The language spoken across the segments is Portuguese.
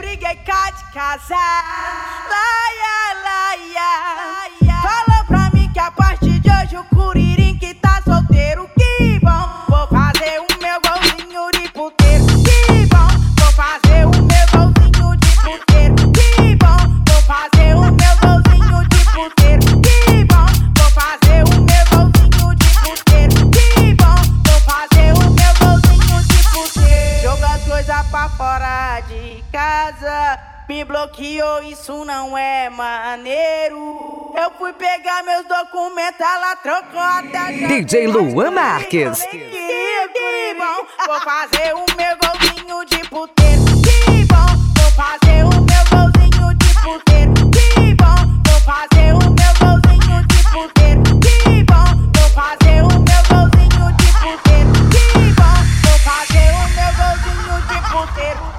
briguei cá de casar. Laia, laia. Falou pra mim que a partir de hoje o Curirim que tá solteiro. Que bom, vou fazer o meu golzinho de puteiro. Que bom, vou fazer o meu golzinho de puteiro. Que bom, vou fazer o meu golzinho de puteiro. Que bom, vou fazer o meu golzinho de puteiro. Que bom, vou fazer o meu golzinho de puteiro. Joga as coisas pra fora de casa, me bloqueou, isso não é maneiro. Eu fui pegar meus documentos, ela trocou até DJ Luan Marques. Que bom, vou fazer o meu golzinho de puteiro. Que bom, vou fazer o meu golzinho de puteiro. Que bom, vou fazer o meu golzinho de puteiro. Que bom, vou fazer o meu golzinho de puteiro. Que bom, vou fazer o meu golzinho de puteiro.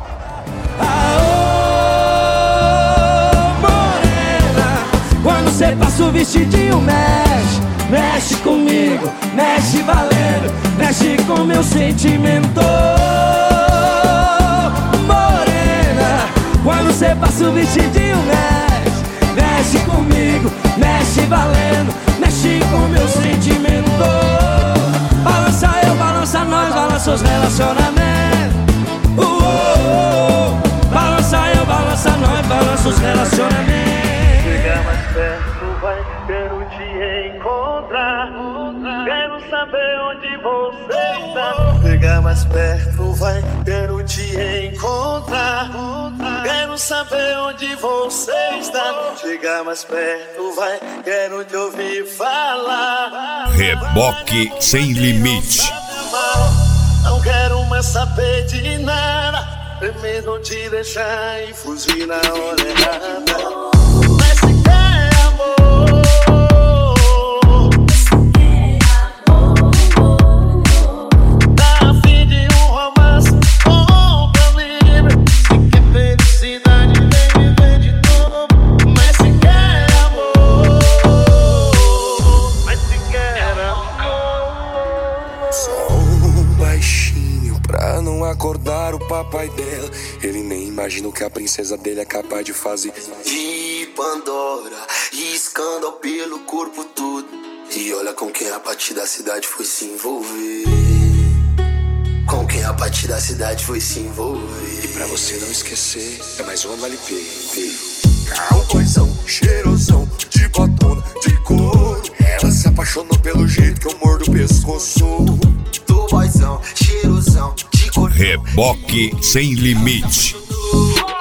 Quando cê passa o vestidinho, mexe, mexe comigo, mexe valendo, mexe com meu sentimento. Morena, quando cê passa o vestidinho, mexe, mexe comigo, mexe valendo, mexe com meu sentimento. Balança eu, balança nós, balança os relacionamentos. Balança eu, balança nós, balança os relacionamentos. Chega mais perto, vai, quero te encontrar. Quero saber onde você está. Chega mais perto, vai, quero te encontrar. Quero saber onde você está. Chega mais perto, vai, quero te ouvir falar. Reboque sem limite. Não quero mais saber de nada. Prefiro te deixar e fugir na hora errada. Mas se quer amor, tá a fim de um romance, compra livre. Se quer felicidade, vem viver de novo. Mas se quer amor, mas se quer amor. Só um baixinho pra não acordar o papai dela. Ele nem imagina o que a princesa dele é capaz de fazer. De Pandora, escândalo pelo corpo todo. E olha com quem a partir da cidade foi se envolver. Com quem a partir da cidade foi se envolver. E pra você não esquecer, é mais uma LP. Cowboyzão, cheirosão, de botona, de couro. Ela se apaixonou pelo jeito que eu mordo o pescoço. Do boyzão, cheirosão, de cor. Reboque sem limite.